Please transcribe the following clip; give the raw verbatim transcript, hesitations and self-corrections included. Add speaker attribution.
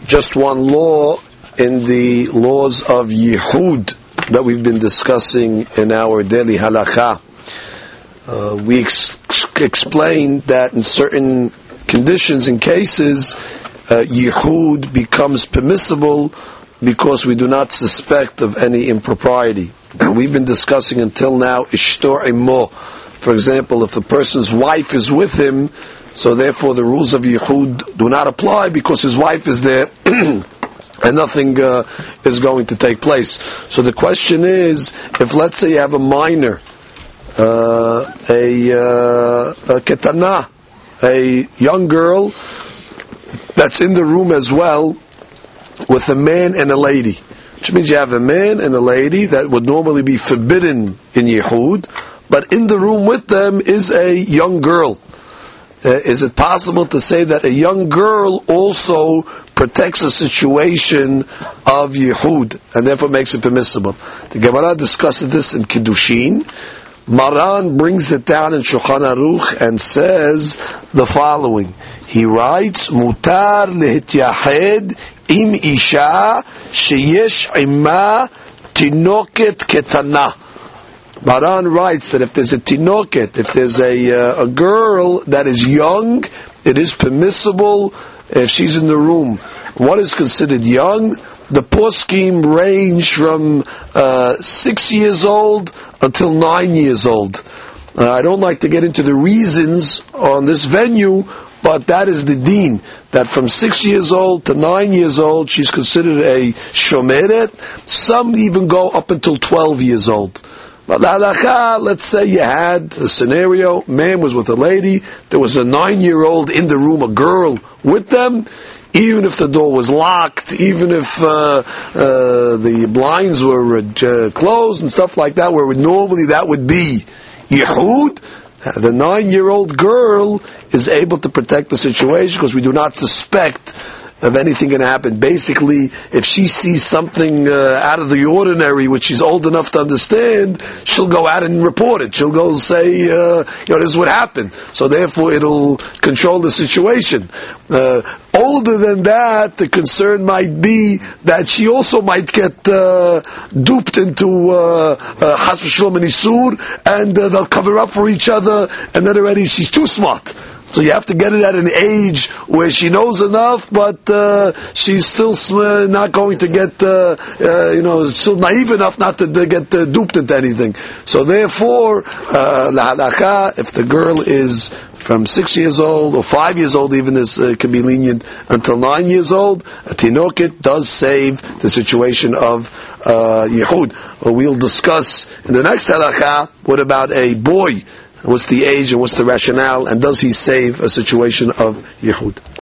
Speaker 1: Just one law in the laws of Yehud that we've been discussing in our daily halakha. Uh, we ex- explained that in certain conditions and cases, uh, Yehud becomes permissible because we do not suspect of any impropriety. And we've been discussing until now Ishtor Imo. For example, if a person's wife is with him, so therefore the rules of Yehud do not apply because his wife is there and nothing uh, is going to take place. So the question is, if let's say you have a minor, uh, a, uh, a ketana, a young girl that's in the room as well with a man and a lady, which means you have a man and a lady that would normally be forbidden in Yehud, but in the room with them is a young girl. Uh, is it possible to say that a young girl also protects a situation of Yehud and therefore makes it permissible? The Gemara discusses this in Kiddushin. Maran brings it down in Shulchan Aruch and says the following. He writes, Mutar lehityahed im isha sheyesh ima tinoket ketana. Maran writes that if there's a tinoket, if there's a uh, a girl that is young, it is permissible if she's in the room. What is considered young? The poskim range from uh, six years old until nine years old. Uh, I don't like to get into the reasons on this venue, but that is the deen, that from six years old to nine years old, she's considered a shomeret. Some even go up until twelve years old. But halakha, let's say you had a scenario, man was with a lady, there was a nine-year-old in the room, a girl with them, even if the door was locked, even if uh, uh, the blinds were uh, closed and stuff like that, where normally that would be Yehud, the nine-year-old girl is able to protect the situation because we do not suspect of anything going to happen. Basically, if she sees something uh, out of the ordinary, which she's old enough to understand, she'll go out and report it. She'll go say, uh, you know, this is what happened. So therefore, it'll control the situation. Uh, older than that, the concern might be that she also might get uh, duped into uh, uh, Has v'Shalom and Isur, and uh, they'll cover up for each other, and then already she's too smart. So you have to get it at an age where she knows enough, but uh, she's still uh, not going to get, uh, uh, you know, still naive enough not to, to get uh, duped into anything. So therefore, uh, la halakha, if the girl is from six years old or five years old, even this uh, can be lenient until nine years old, a tinoket does save the situation of uh, Yehud. We'll discuss in the next halakha, what about a boy? What's the age and what's the rationale, and does he save a situation of Yehud?